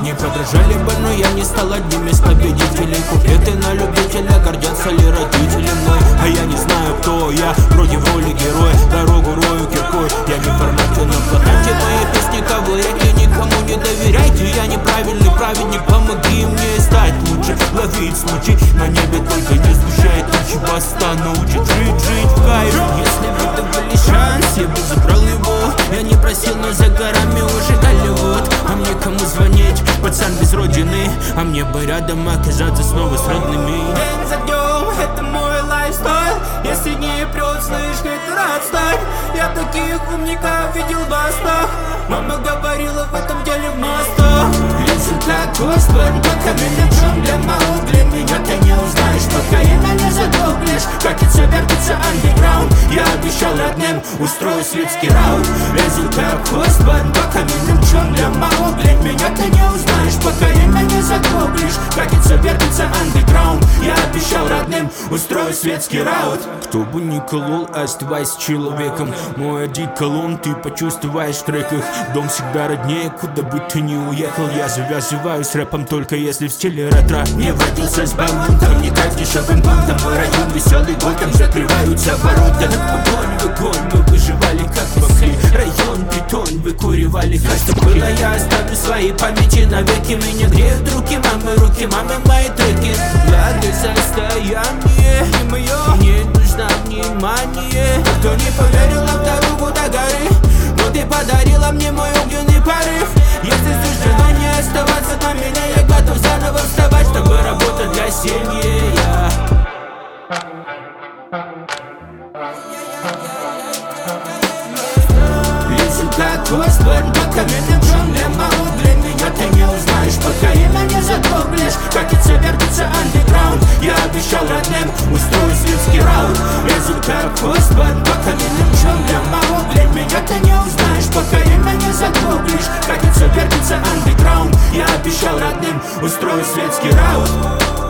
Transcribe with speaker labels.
Speaker 1: Не подражали бы, но я не стал одним из победителей. Куплеты на любителя, гордятся ли родители мной? А я не знаю, кто я, вроде в роли героя. Дорогу рою киркой, я не в формате на плакате. Мои песни ковыряйте, никому не доверяйте. Я неправильный праведник, помоги мне стать лучше. Ловить случай, на небе только не сгущает тучи. Баста научит жить в кайф. Если бы это были шанс, я бы забрал его. Я не просил, но за горами уже Голливуд. А мне кому звонить? Пацан без родины. А мне бы рядом оказаться снова с родными.
Speaker 2: День за днем, это мой лайфстайл. Если не прет, слышь, это отстань. Я таких умников видел в снах. Мама говорила в этом деле в мостах. Лесен как Господь, по каменным джунглям. Маугли, меня ты не узнаешь, пока имя не загуглишь. Катится, вертится андеграунд. Я обещал родным, устрою светский раунд. Лесен как Господь, по каменным джунглям. Маугли, меня ты не узнаешь, пока имя не загуглишь. Катится, вертится андеграунд. Я обещал родным, устрою светский раунд.
Speaker 1: Кто бы ни колол, оставайся человеком. Мой одеколон ты почувствуешь в треках. Дом всегда роднее, куда бы ты ни уехал. Я завязываю с рэпом только если в стиле ретро.
Speaker 2: Не водился с бамбунком, не как дешевым бунтом. Мой район веселый год, там закрываются ворота. В огонь мы выживали как могли. Район бетон выкуривали как что было. Я оставлю свои памяти навеки. Меня греют руки мамы мои треки.
Speaker 1: Благо состояние не мое, мне нужно внимание.
Speaker 2: Кто не поверила в дорогу до горы, но ты подарила мне мой огненный порыв. Если суждено не оставаться на меня, я готов заново вставать, чтобы работать для семьи. Лесен как Господь, по каменным джунглям. Маугли, меня ты не узнаешь, пока имя не загуглишь. Катится, вертится андеграунд. Я обещал родным, устрою светский раунд. Лесен как Господь, по каменным джунглям. Маугли, меня ты не узнаешь, пока имя не загуглишь. Катится, вертится андеграунд. Я обещал родным, устрою светский раунд.